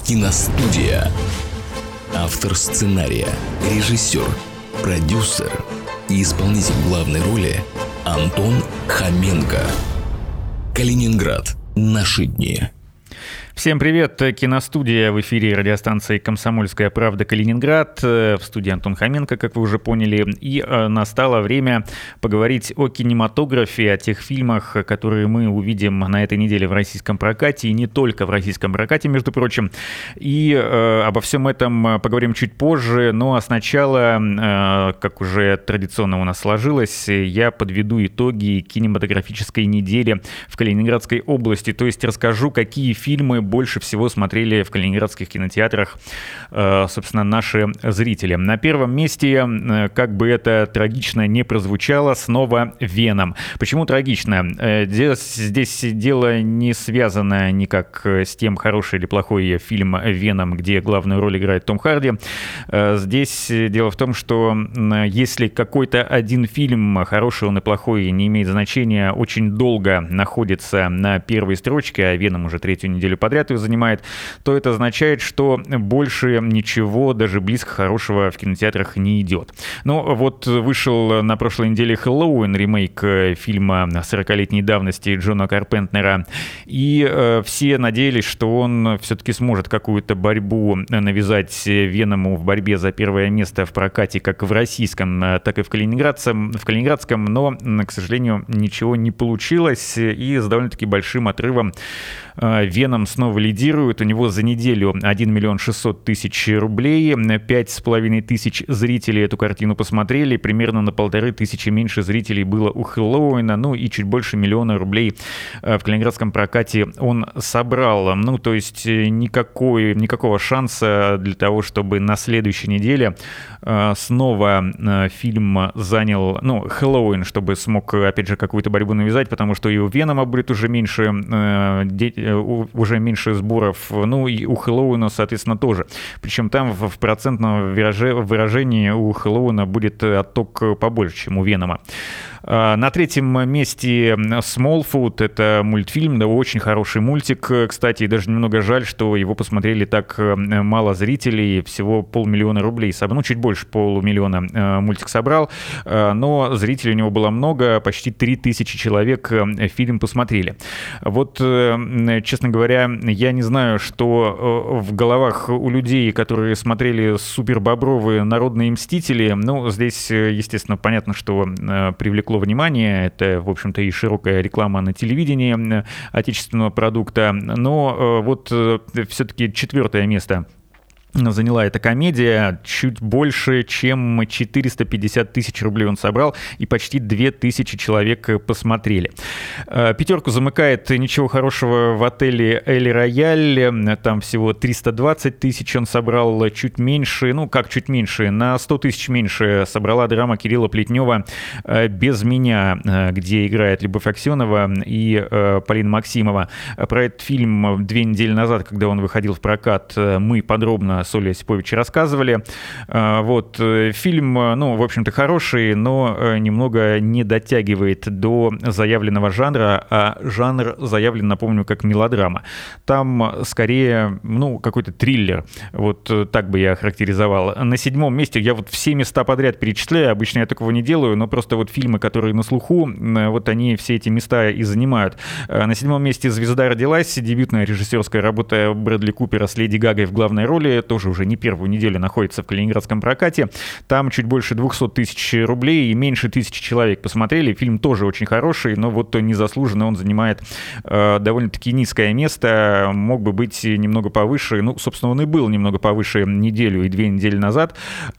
Киностудия. Автор сценария, режиссер, продюсер и исполнитель главной роли Антон Хоменко. Калининград. Наши дни. Всем привет! Киностудия в эфире радиостанции «Комсомольская правда» Калининград. В студии Антон Хоменко, как вы уже поняли. И настало время поговорить о кинематографе, о тех фильмах, которые мы увидим на этой неделе в российском прокате. И не только в российском прокате, между прочим. И обо всем этом поговорим чуть позже. Ну а сначала, как уже традиционно у нас сложилось, я подведу итоги кинематографической недели в Калининградской области. То есть расскажу, какие фильмы больше всего смотрели в калининградских кинотеатрах, собственно, наши зрители. На первом месте, как бы это трагично не прозвучало, снова «Веном». Почему трагично? Здесь дело не связано никак с тем, хороший или плохой фильм «Веном», где главную роль играет Том Харди. Здесь дело в том, что если какой-то один фильм, хороший он и плохой, не имеет значения, очень долго находится на первой строчке, а «Веном» уже третью неделю подряд ее занимает, то это означает, что больше ничего, даже близко хорошего в кинотеатрах не идет. Ну вот вышел на прошлой неделе «Хэллоуин», ремейк фильма 40-летней давности Джона Карпентнера, и все надеялись, что он все-таки сможет какую-то борьбу навязать «Веному» в борьбе за первое место в прокате как в российском, так и в калининградском, но, к сожалению, ничего не получилось, и с довольно-таки большим отрывом «Веном» снова лидирует. У него за неделю 1 600 000 рублей. 5 500 зрителей эту картину посмотрели. Примерно на 1500 меньше зрителей было у «Хэллоуина». Ну и чуть больше 1 000 000 рублей в калининградском прокате он собрал. Ну, то есть никакого шанса для того, чтобы на следующей неделе снова фильм занял, «Хэллоуин», чтобы смог, опять же, какую-то борьбу навязать, потому что и у «Венома» будет уже меньше сборов, ну и у «Хэллоуина», соответственно, тоже. Причем там в процентном выражении у «Хэллоуина» будет отток побольше, чем у «Венома». На третьем месте «Смолфут». Это мультфильм, да, очень хороший мультик, кстати, и даже немного жаль, что его посмотрели так мало зрителей, всего 500 000 рублей, чуть больше 500 000 мультик собрал, но зрителей у него было много, почти 3000 человек фильм посмотрели. Вот, честно говоря, я не знаю, что в головах у людей, которые смотрели супербобровые «Народные мстители». Ну, здесь, естественно, понятно, что привлекло внимание. Это, в общем-то, и широкая реклама на телевидении отечественного продукта. Но вот все-таки 4-е место заняла эта комедия. Чуть больше, чем 450 000 рублей он собрал, и почти 2000 человек посмотрели. Пятерку замыкает «Ничего хорошего в отеле Эль Рояль». Там всего 320 000 он собрал, чуть меньше, чуть меньше, на 100 000 меньше собрала драма Кирилла Плетнева «Без меня», где играет Любовь Аксенова и Полина Максимова. Про этот фильм 2 недели назад, когда он выходил в прокат, мы подробно с Олей Осипович рассказывали. Вот. Фильм, в общем-то, хороший, но немного не дотягивает до заявленного жанра, а жанр заявлен, напомню, как мелодрама. Там скорее, какой-то триллер. Вот так бы я характеризовал. На 7-м месте, я вот все места подряд перечисляю, обычно я такого не делаю, но просто вот фильмы, которые на слуху, вот они все эти места и занимают. На 7-м месте «Звезда родилась», дебютная режиссерская работа Брэдли Купера с Леди Гагой в главной роли, тоже уже не первую неделю находится в калининградском прокате. Там чуть больше 200 000 рублей и меньше 1000 человек посмотрели. Фильм тоже очень хороший, но вот незаслуженно он занимает довольно-таки низкое место. Мог бы быть немного повыше. Собственно, он и был немного повыше неделю и 2 недели назад.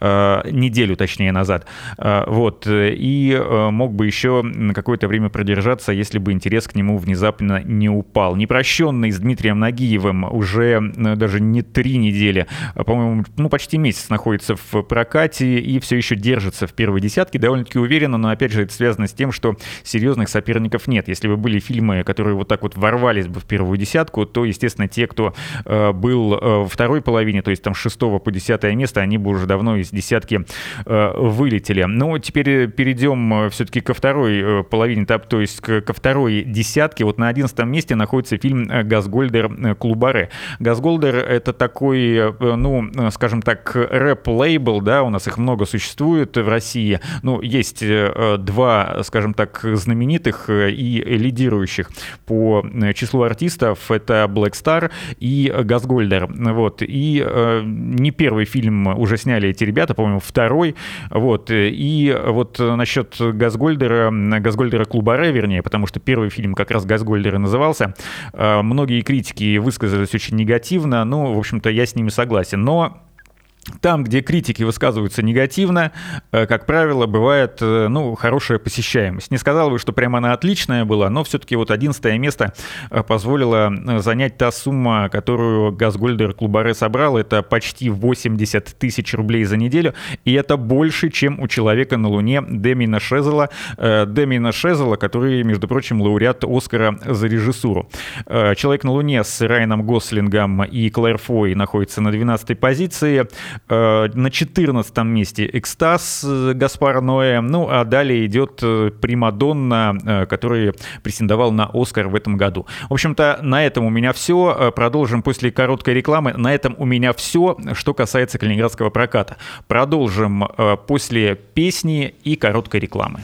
Неделю, точнее, назад. Вот. И мог бы еще на какое-то время продержаться, если бы интерес к нему внезапно не упал. «Непрощенный» с Дмитрием Нагиевым уже даже не 3 недели по-моему, почти месяц находится в прокате и все еще держится в первой десятке довольно-таки уверенно, но, опять же, это связано с тем, что серьезных соперников нет. Если бы были фильмы, которые вот так вот ворвались бы в первую десятку, то, естественно, те, кто был во второй половине, то есть там с 6 по 10 место, они бы уже давно из десятки вылетели. Но теперь перейдем все-таки ко второй половине, то есть ко второй десятке. Вот на 11 месте находится фильм «Газгольдер. Клубаре». «Газгольдер» — это такой, скажем так, рэп-лейбл, да, у нас их много существует в России. Есть два, скажем так, знаменитых и лидирующих по числу артистов. Это Black Star и Газгольдер. Вот. И не первый фильм уже сняли эти ребята, по-моему, второй. Вот. И вот насчет Газгольдера Клубаре, вернее, потому что первый фильм как раз «Газгольдер» и назывался, многие критики высказались очень негативно. В общем-то, я с ними согласен. Но там, где критики высказываются негативно, как правило, бывает, хорошая посещаемость. Не сказал бы, что прямо она отличная была, но все-таки вот 11 место позволило занять та сумма, которую «Газгольдер Клубаре» собрал. Это почти 80 тысяч рублей за неделю, и это больше, чем у «Человека на Луне» Дэмиена Шазела, который, между прочим, лауреат Оскара за режиссуру. «Человек на Луне» с Райаном Гослингом и Клэр Фой находится на 12-й позиции. На 14 месте «Экстаз» Гаспара Ноэ. А далее идет «Примадонна», который претендовал на «Оскар» в этом году. В общем-то, на этом у меня все. Продолжим после короткой рекламы. На этом у меня все, что касается калининградского проката. Продолжим после песни и короткой рекламы.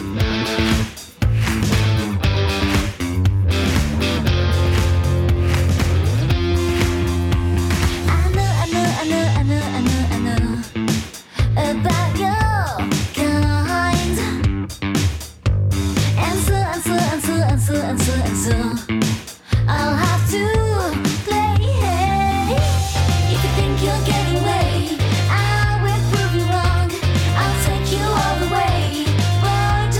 I'll have to play. If you think you're getting away, I will prove you wrong. I'll take you all the way. But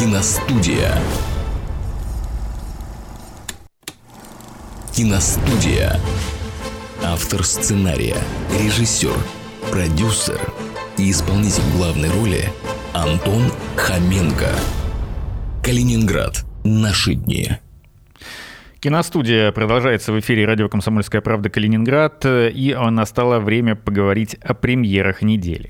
Киностудия. Киностудия. Автор сценария, режиссер, продюсер и исполнитель главной роли Антон Хоменко. Калининград. Наши дни. Киностудия продолжается в эфире радио «Комсомольская правда» Калининград, и настало время поговорить о премьерах недели.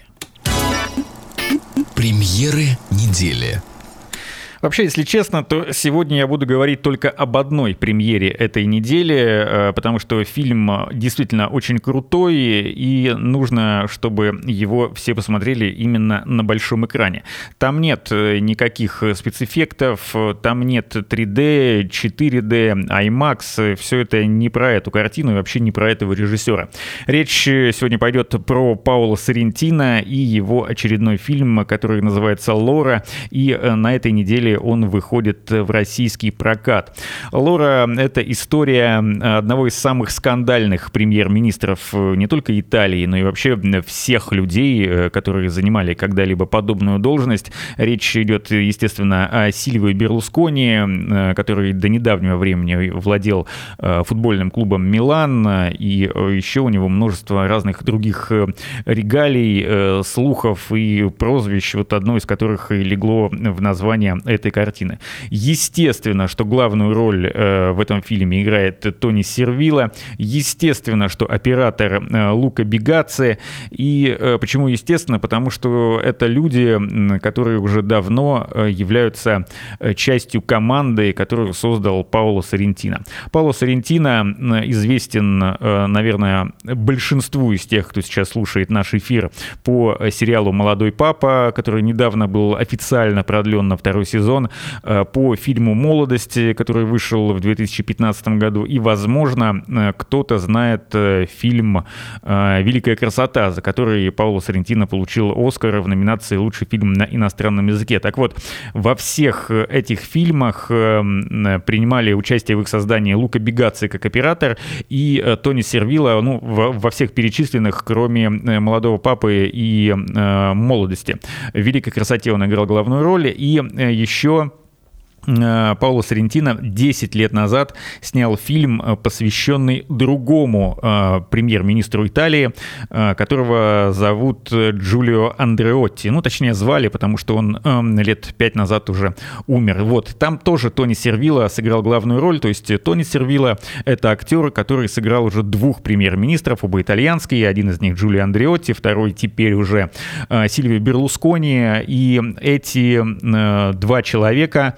Премьеры недели. Вообще, если честно, то сегодня я буду говорить только об одной премьере этой недели, потому что фильм действительно очень крутой, и нужно, чтобы его все посмотрели именно на большом экране. Там нет никаких спецэффектов, там нет 3D, 4D, IMAX, все это не про эту картину и вообще не про этого режиссера. Речь сегодня пойдет про Паоло Соррентино и его очередной фильм, который называется «Лора», и на этой неделе он выходит в российский прокат. «Лора» — это история одного из самых скандальных премьер-министров не только Италии, но и вообще всех людей, которые занимали когда-либо подобную должность. Речь идет, естественно, о Сильвио Берлускони, который до недавнего времени владел футбольным клубом «Милан», и еще у него множество разных других регалий, слухов и прозвищ, вот одно из которых и легло в название этой картины. Естественно, что главную роль в этом фильме играет Тони Сервилла. Естественно, что оператор Лука Бигацци. И почему естественно? Потому что это люди, которые уже давно являются частью команды, которую создал Паоло Соррентино. Паоло Соррентино известен, наверное, большинству из тех, кто сейчас слушает наш эфир, по сериалу «Молодой папа», который недавно был официально продлен на второй сезон, по фильму «Молодость», который вышел в 2015 году, и, возможно, кто-то знает фильм «Великая красота», за который Паоло Соррентино получил «Оскар» в номинации «Лучший фильм на иностранном языке». Так вот, во всех этих фильмах принимали участие в их создании Лука Бигацци как оператор и Тони Сервилла, во всех перечисленных, кроме «Молодого папы» и «Молодости». В «Великой красоте» он играл главную роль, и еще Паоло Соррентино 10 лет назад снял фильм, посвященный другому премьер-министру Италии, которого зовут Джулио Андреотти. Точнее, звали, потому что он лет 5 назад уже умер. Вот, там тоже Тони Сервилла сыграл главную роль. То есть Тони Сервилла — это актер, который сыграл уже двух премьер-министров, оба итальянские. Один из них Джулио Андреотти, второй теперь уже Сильвио Берлускони. И эти два человека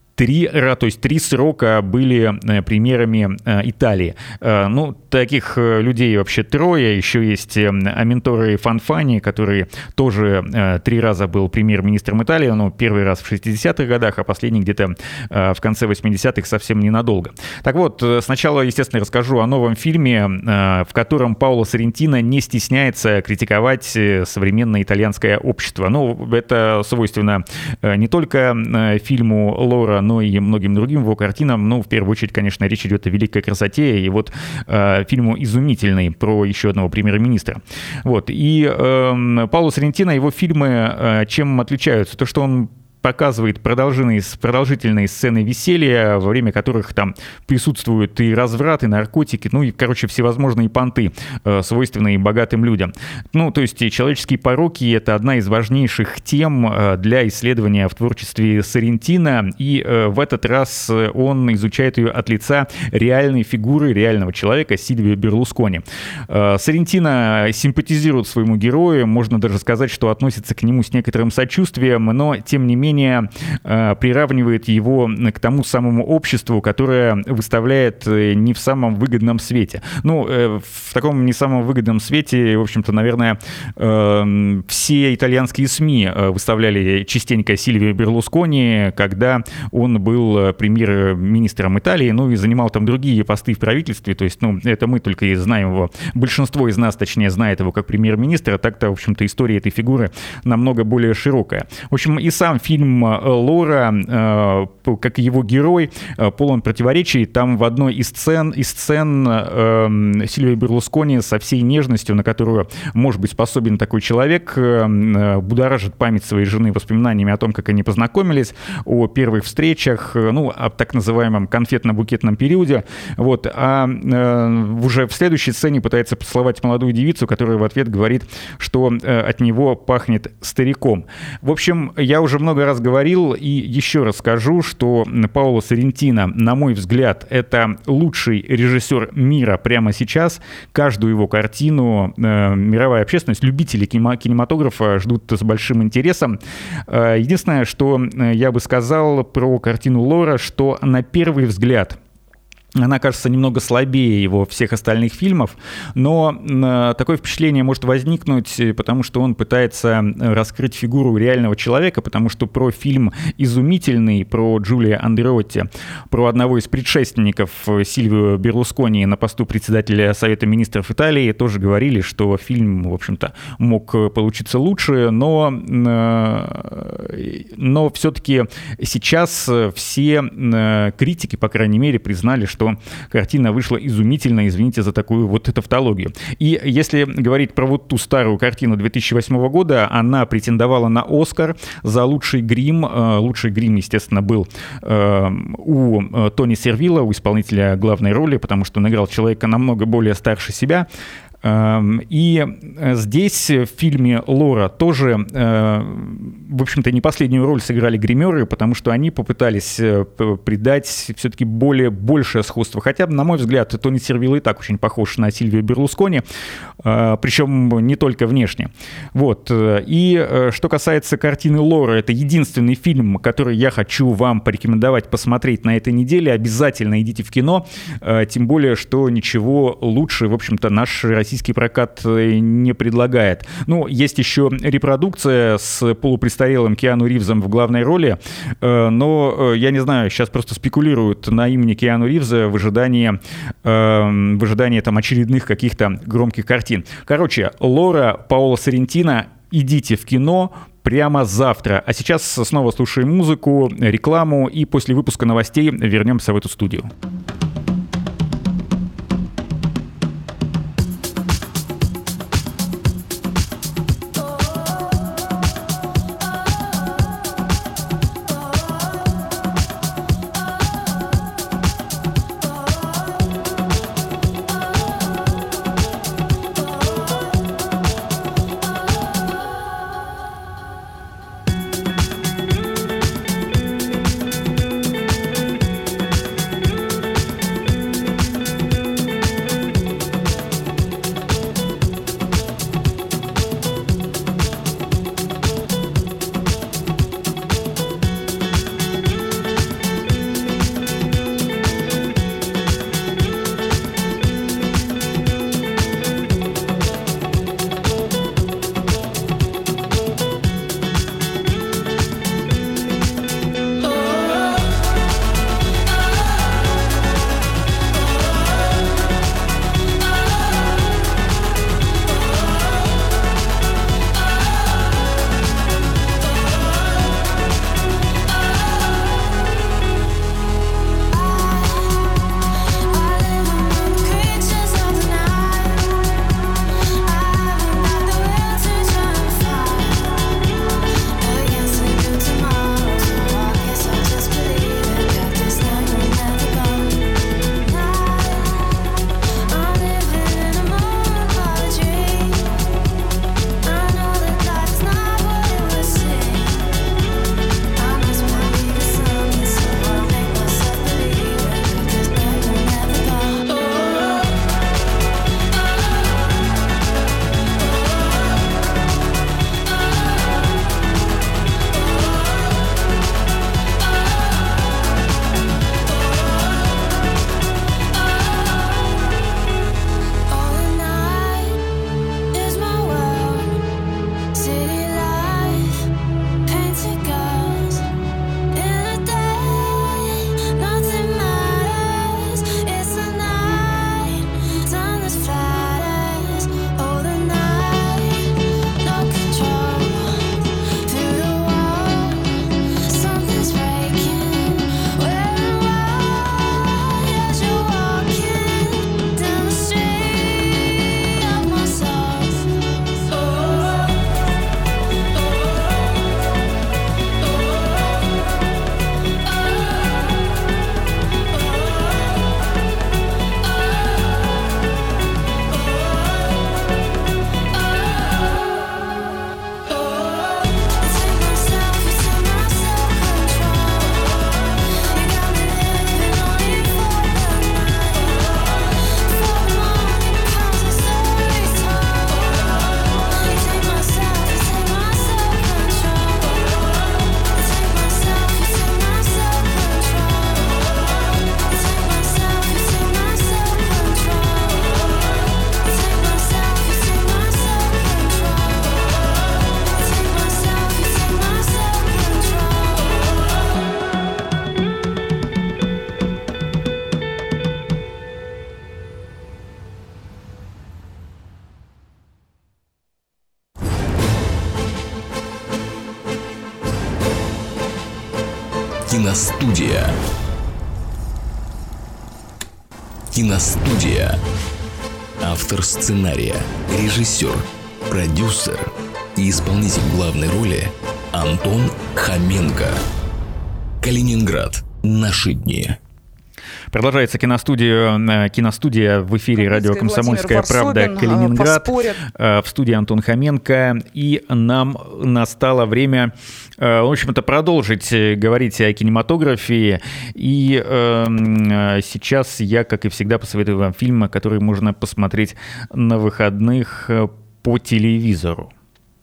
три срока были премьерами Италии. Таких людей вообще трое. Еще есть Аминторе Фанфани, который тоже 3 раза был премьер-министром Италии. Первый раз в 60-х годах, а последний где-то в конце 80-х, совсем ненадолго. Так вот, сначала, естественно, расскажу о новом фильме, в котором Паоло Соррентино не стесняется критиковать современное итальянское общество. Это свойственно не только фильму «Лора», но и многим другим его картинам. В первую очередь, конечно, речь идет о «Великой красоте» и вот фильму «Изумительный» про еще одного премьер-министра. Вот. И Паоло Соррентино, его фильмы чем отличаются? То, что он показывает продолжительные сцены веселья, во время которых там присутствуют и разврат, и наркотики, всевозможные понты, свойственные богатым людям. То есть человеческие пороки — это одна из важнейших тем для исследования в творчестве Соррентино, и в этот раз он изучает ее от лица реальной фигуры, реального человека Сильвио Берлускони. Соррентино симпатизирует своему герою, можно даже сказать, что относится к нему с некоторым сочувствием, но, тем не менее, приравнивает его к тому самому обществу, которое выставляет не в самом выгодном свете. В таком не самом выгодном свете, в общем-то, наверное, все итальянские СМИ выставляли частенько Сильвио Берлускони, когда он был премьер-министром Италии, и занимал там другие посты в правительстве. То есть, это мы только и знаем его. Большинство из нас, точнее, знает его как премьер-министра. Так-то, в общем-то, история этой фигуры намного более широкая. В общем, и сам фильм фильм Лора, как и его герой, полон противоречий. Там в одной из сцен Сильвио Берлускони со всей нежностью, на которую может быть способен такой человек, будоражит память своей жены воспоминаниями о том, как они познакомились, о первых встречах, о так называемом конфетно-букетном периоде. Вот. А уже в следующей сцене пытается поцеловать молодую девицу, которая в ответ говорит, что от него пахнет стариком. В общем, я уже много раз говорил и еще раз скажу, что Паоло Соррентино, на мой взгляд, это лучший режиссер мира прямо сейчас. Каждую его картину мировая общественность, любители кинематографа ждут с большим интересом. Единственное, что я бы сказал про картину Лора, что на первый взгляд она кажется немного слабее его всех остальных фильмов, но такое впечатление может возникнуть, потому что он пытается раскрыть фигуру реального человека, потому что про фильм «Изумительный», про Джулия Андреотти, про одного из предшественников Сильвио Берлускони на посту председателя Совета министров Италии тоже говорили, что фильм, в общем-то, мог получиться лучше, но все-таки сейчас все критики, по крайней мере, признали, что картина вышла изумительно, извините за такую вот тавтологию. И если говорить про вот ту старую картину 2008 года, она претендовала на «Оскар» за лучший грим. Лучший грим, естественно, был у Тони Сервилла, у исполнителя главной роли, потому что он играл человека намного более старше себя. И здесь в фильме «Лора» тоже, в общем-то, не последнюю роль сыграли гримеры, потому что они попытались придать все-таки большее сходство. Хотя, на мой взгляд, Тони Сервилла и так очень похож на Сильвио Берлускони, причем не только внешне. Вот. И что касается картины «Лора», это единственный фильм, который я хочу вам порекомендовать посмотреть на этой неделе. Обязательно идите в кино, тем более, что ничего лучше, в общем-то, наш российский прокат не предлагает. Ну, есть еще репродукция с полупрестарелым Киану Ривзом в главной роли, но, я не знаю, сейчас просто спекулируют на имени Киану Ривза в ожидании там очередных каких-то громких картин. Короче, «Лора» Паоло Соррентино, идите в кино прямо завтра. А сейчас снова слушаем музыку, рекламу, и после выпуска новостей вернемся в эту студию. Киностудия. Киностудия. Автор сценария, режиссер, продюсер и исполнитель главной роли Антон Хоменко. Калининград. Наши дни. Продолжается киностудия в эфире радио «Комсомольская правда», Калининград. В студии Антон Хоменко. И нам настало время, в общем-то, продолжить говорить о кинематографии. И сейчас я, как и всегда, посоветую вам фильмы, которые можно посмотреть на выходных по телевизору.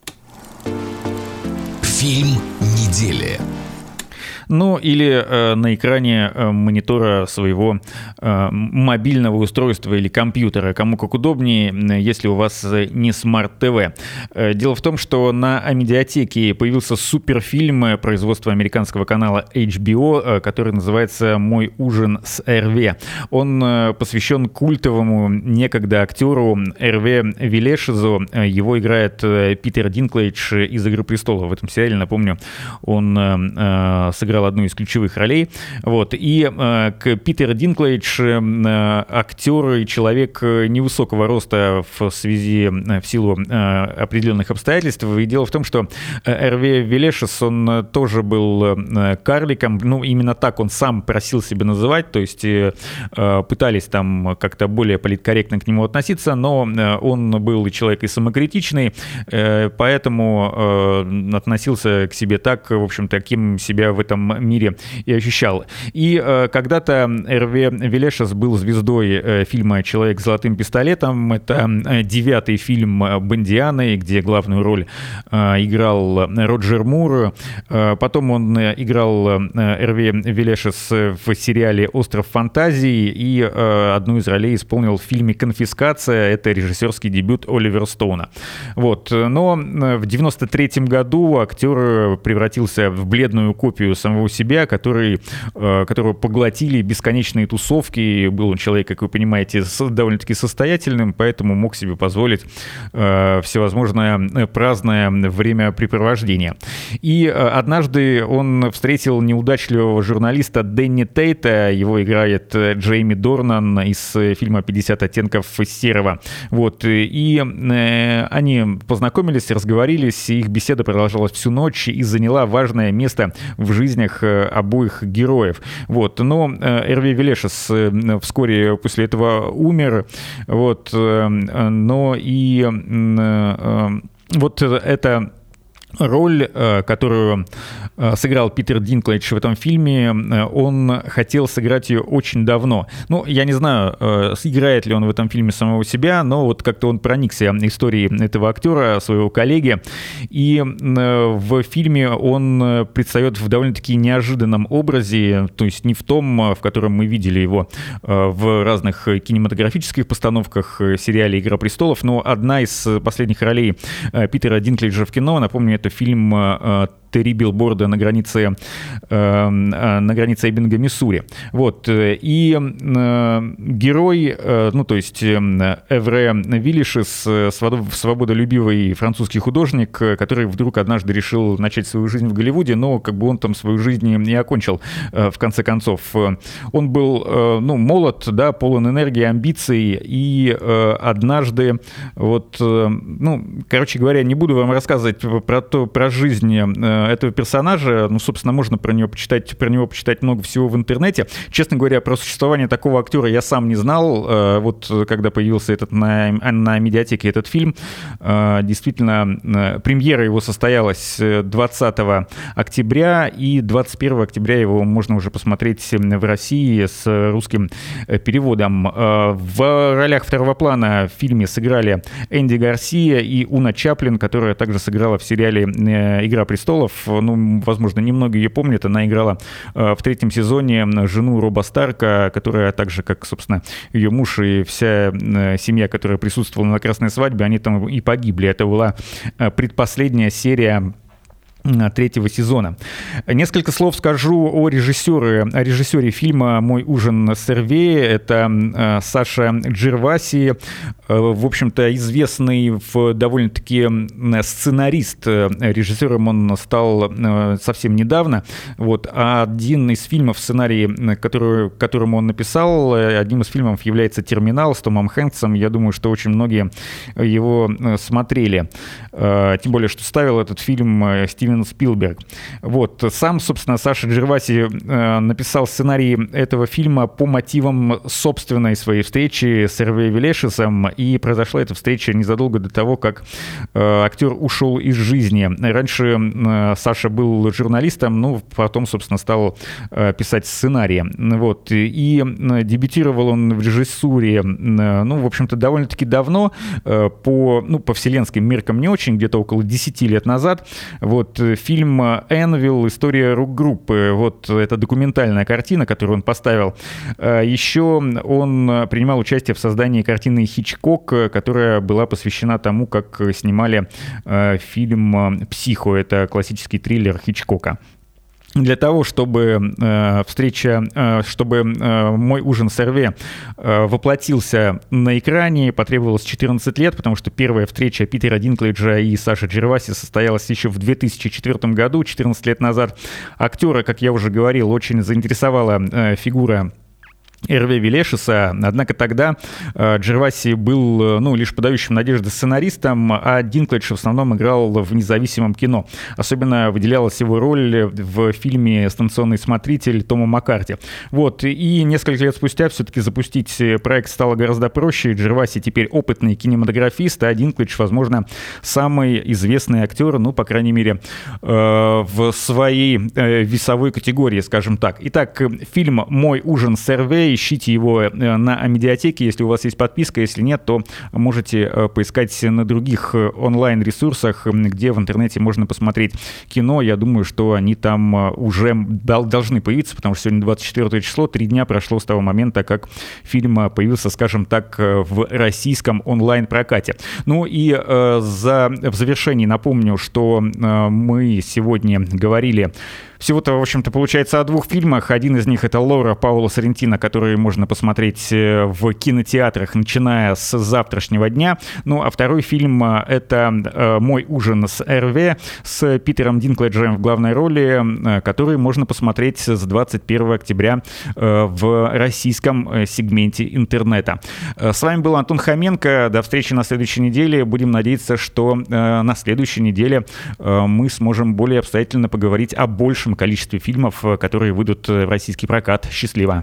Фильм недели. Ну, или на экране монитора своего мобильного устройства или компьютера, кому как удобнее, если у вас не смарт-ТВ. Дело в том, что на Амедиатеке появился суперфильм производства американского канала HBO, который называется «Мой ужин с Эрве». Он посвящен культовому некогда актеру Эрве Виллешезу. Его играет Питер Динклэйдж из «Игры престолов». В этом сериале, напомню, он сыграл одну из ключевых ролей. Вот. И Питер Динклэйдж актер и человек невысокого роста в силу определенных обстоятельств. И дело в том, что Эрве Виллешез, он тоже был карликом. Ну, именно так он сам просил себя называть. То есть пытались там как-то более политкорректно к нему относиться, но он был человек и самокритичный, поэтому относился к себе так, в общем, таким себя в этом мире и ощущал. И когда-то Эрве Виллешез был звездой фильма «Человек с золотым пистолетом». Это 9-й фильм Бондианы, где главную роль играл Роджер Мур. Потом он играл Эрве Виллешез в сериале «Остров фантазий» и одну из ролей исполнил в фильме «Конфискация». Это режиссерский дебют Оливера Стоуна. Вот. Но в 93-м году актер превратился в бледную копию самого себя, которого поглотили бесконечные тусовки. Был он человек, как вы понимаете, довольно-таки состоятельным, поэтому мог себе позволить всевозможное праздное времяпрепровождение. И однажды он встретил неудачливого журналиста Дэнни Тейта. Его играет Джейми Дорнан из фильма «50 оттенков серого». Вот. И они познакомились, разговорились, и их беседа продолжалась всю ночь и заняла важное место в жизнях обоих героев. Вот. Но Эрве Виллешез вскоре после этого умер. Вот. Но и вот это роль, которую сыграл Питер Динклэйдж в этом фильме, он хотел сыграть ее очень давно. Ну, я не знаю, играет ли он в этом фильме самого себя, но вот как-то он проникся историей этого актера, своего коллеги, и в фильме он предстает в довольно-таки неожиданном образе, то есть не в том, в котором мы видели его в разных кинематографических постановках, сериале «Игра престолов», но одна из последних ролей Питера Динклэйджа в кино, напомню, это фильм «Три билборда на границе Эббинга, Миссури». Вот. И герой, ну, то есть Эрве Виллешез, свободолюбивый французский художник, который вдруг однажды решил начать свою жизнь в Голливуде, но как бы он там свою жизнь не окончил, в конце концов. Он был, ну, молод, да, полон энергии, амбиций, и однажды, вот, ну, короче говоря, не буду вам рассказывать про жизнь этого персонажа. Ну, собственно, можно про него почитать много всего в интернете. Честно говоря, про существование такого актера я сам не знал. Вот когда появился на Медиатеке этот фильм, действительно, премьера его состоялась 20 октября, и 21 октября его можно уже посмотреть в России с русским переводом. В ролях второго плана в фильме сыграли Энди Гарсия и Уна Чаплин, которая также сыграла в сериале «Игра престолов». Ну, возможно, немного ее помнят. Она играла в 3-м сезоне жену Роба Старка, которая так же, как, собственно, ее муж и вся семья, которая присутствовала на красной свадьбе, они там и погибли. Это была предпоследняя серия третьего сезона. Несколько слов скажу о режиссере фильма «Мой ужин с Эрве». Это Саша Джерваси, в общем-то, известный довольно-таки сценарист. Режиссером он стал совсем недавно. Вот. А один из фильмов, сценарий, которому он написал, одним из фильмов является «Терминал» с Томом Хэнксом. Я думаю, что очень многие его смотрели. Тем более, что ставил этот фильм Стивен Спилберг. Вот. Сам, собственно, Саша Джерваси написал сценарий этого фильма по мотивам собственной своей встречи с Эрве Велешесом, и произошла эта встреча незадолго до того, как актер ушел из жизни. Раньше Саша был журналистом, ну, потом, собственно, стал писать сценарии. Вот. И дебютировал он в режиссуре, ну, в общем-то, довольно-таки давно, по вселенским меркам не очень, где-то около 10 лет назад. Вот. Фильм «Энвилл. История рок-группы». Вот это документальная картина, которую он поставил. Еще он принимал участие в создании картины «Хичкок», которая была посвящена тому, как снимали фильм «Психо». Это классический триллер Хичкока. Для того, чтобы «Мой ужин с Эрве» воплотился на экране, потребовалось 14 лет, потому что первая встреча Питера Динклэджа и Саши Джерваси состоялась еще в 2004 году, 14 лет назад. Актера, как я уже говорил, очень заинтересовала фигура Эрве Велешеса, однако тогда Джерваси был, лишь подающим надежды сценаристом, а Динклэдж в основном играл в независимом кино. Особенно выделялась его роль в фильме «Станционный смотритель» Тома Маккарти. Вот, и несколько лет спустя все-таки запустить проект стало гораздо проще. Джерваси теперь опытный кинематографист, а Динклэдж, возможно, самый известный актер, по крайней мере, в своей весовой категории, скажем так. Итак, фильм «Мой ужин с Эрве», ищите его на Амедиатеке, если у вас есть подписка. Если нет, то можете поискать на других онлайн-ресурсах, где в интернете можно посмотреть кино. Я думаю, что они там уже должны появиться, потому что сегодня 24 число, 3 дня прошло с того момента, как фильм появился, скажем так, в российском онлайн-прокате. Ну и в завершении напомню, что мы сегодня говорили всего-то, в общем-то, получается о двух фильмах. Один из них — это «Лора» Паоло Соррентино, который можно посмотреть в кинотеатрах, начиная с завтрашнего дня. Ну, а второй фильм — это «Мой ужин с Эрве» с Питером Динклэджем в главной роли, который можно посмотреть с 21 октября в российском сегменте интернета. С вами был Антон Хоменко. До встречи на следующей неделе. Будем надеяться, что на следующей неделе мы сможем более обстоятельно поговорить о большем количестве фильмов, которые выйдут в российский прокат. Счастливо!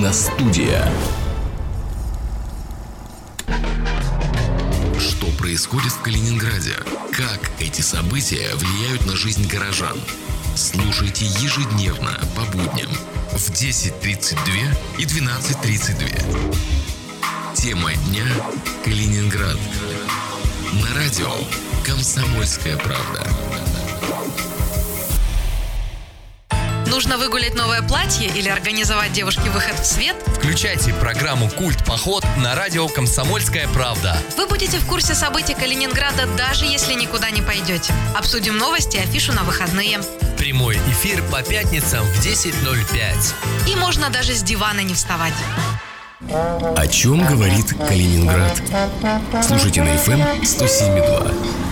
Киностудия. Что происходит в Калининграде? Как эти события влияют на жизнь горожан? Слушайте ежедневно по будням в 10:32 и 12:32. Тема дня – Калининград. На радио «Комсомольская правда». Нужно выгулять новое платье или организовать девушке выход в свет? Включайте программу «Культ Поход» на радио «Комсомольская правда». Вы будете в курсе событий Калининграда, даже если никуда не пойдете. Обсудим новости и афишу на выходные. Прямой эфир по пятницам в 10:05. И можно даже с дивана не вставать. О чем говорит Калининград? Слушайте на FM 107.2.